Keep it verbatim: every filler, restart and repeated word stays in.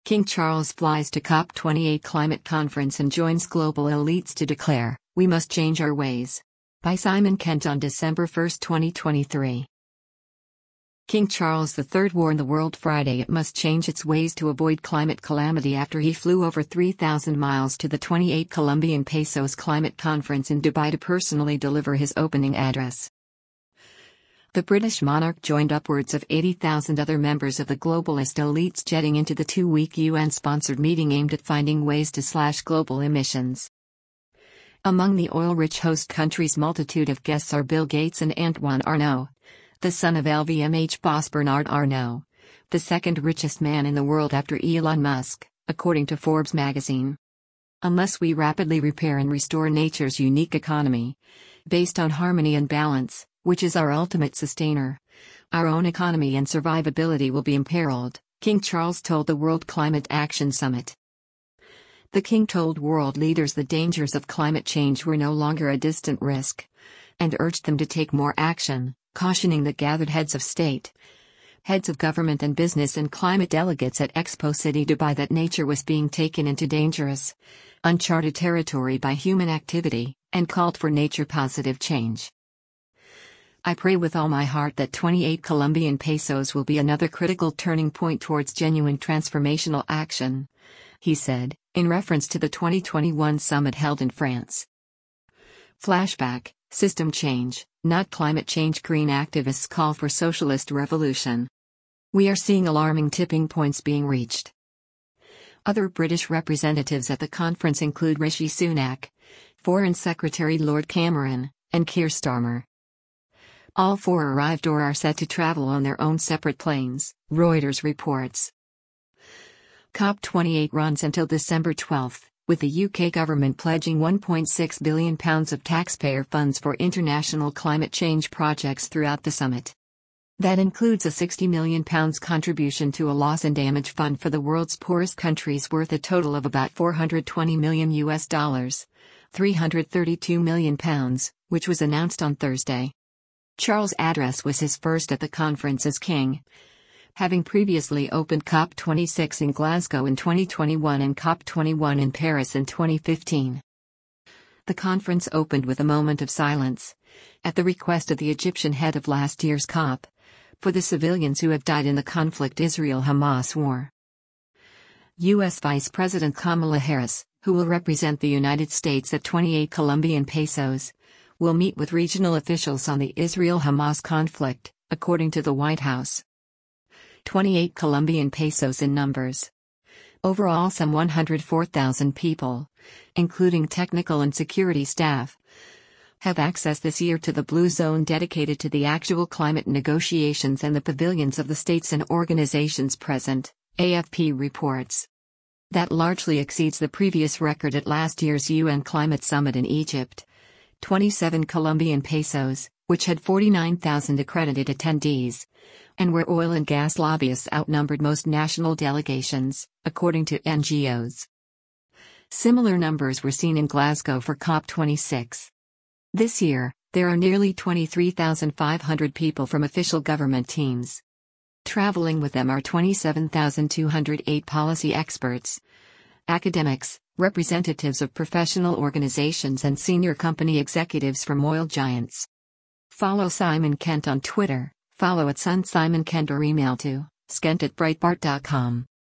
King Charles flies to COP twenty-eight climate conference and joins global elites to declare, "We must change our ways." By Simon Kent on December first, twenty twenty-three. King Charles the Third warned the world Friday it must change its ways to avoid climate calamity after he flew over three thousand miles to the twenty-eight Colombian pesos climate conference in Dubai to personally deliver his opening address. The British monarch joined upwards of eighty thousand other members of the globalist elites jetting into the two-week U N-sponsored meeting aimed at finding ways to slash global emissions. Among the oil-rich host countries' multitude of guests are Bill Gates and Antoine Arnault, the son of L V M H boss Bernard Arnault, the second richest man in the world after Elon Musk, according to Forbes magazine. Unless we rapidly repair and restore nature's unique economy, based on harmony and balance, which is our ultimate sustainer, our own economy and survivability will be imperiled, King Charles told the World Climate Action Summit. The king told world leaders the dangers of climate change were no longer a distant risk, and urged them to take more action, cautioning the gathered heads of state, heads of government and business and climate delegates at Expo City Dubai that nature was being taken into dangerous, uncharted territory by human activity, and called for nature-positive change. "I pray with all my heart that twenty-eight Colombian pesos will be another critical turning point towards genuine transformational action," he said, in reference to the twenty twenty-one summit held in France. Flashback: system change, not climate change. Green activists call for socialist revolution. "We are seeing alarming tipping points being reached." Other British representatives at the conference include Rishi Sunak, Foreign Secretary Lord Cameron, and Keir Starmer. All four arrived or are set to travel on their own separate planes, Reuters reports. COP twenty-eight runs until December twelfth, with the U K government pledging one point six billion pounds of taxpayer funds for international climate change projects throughout the summit. That includes a sixty million pounds contribution to a loss and damage fund for the world's poorest countries worth a total of about four hundred twenty million U S dollars, three hundred thirty-two million pounds, which was announced on Thursday. Charles' address was his first at the conference as king, having previously opened COP twenty-six in Glasgow in twenty twenty-one and COP twenty-one in Paris in twenty fifteen. The conference opened with a moment of silence, at the request of the Egyptian head of last year's COP, for the civilians who have died in the conflict Israel-Hamas war. U S Vice President Kamala Harris, who will represent the United States at twenty-eight Colombian pesos, will meet with regional officials on the Israel-Hamas conflict, according to the White House. twenty-eight Colombian pesos in numbers. Overall, some one hundred four thousand people, including technical and security staff, have access this year to the Blue Zone dedicated to the actual climate negotiations and the pavilions of the states and organizations present, A F P reports. That largely exceeds the previous record at last year's U N Climate Summit in Egypt. twenty-seven Colombian pesos, which had forty-nine thousand accredited attendees, and where oil and gas lobbyists outnumbered most national delegations, according to N G Os. Similar numbers were seen in Glasgow for COP twenty-six. This year, there are nearly twenty-three thousand five hundred people from official government teams. Traveling with them are twenty-seven thousand two hundred eight policy experts, academics, representatives of professional organizations and senior company executives from oil giants. Follow Simon Kent on Twitter, follow at Sun Simon Kent or email to skent at breitbart dot com.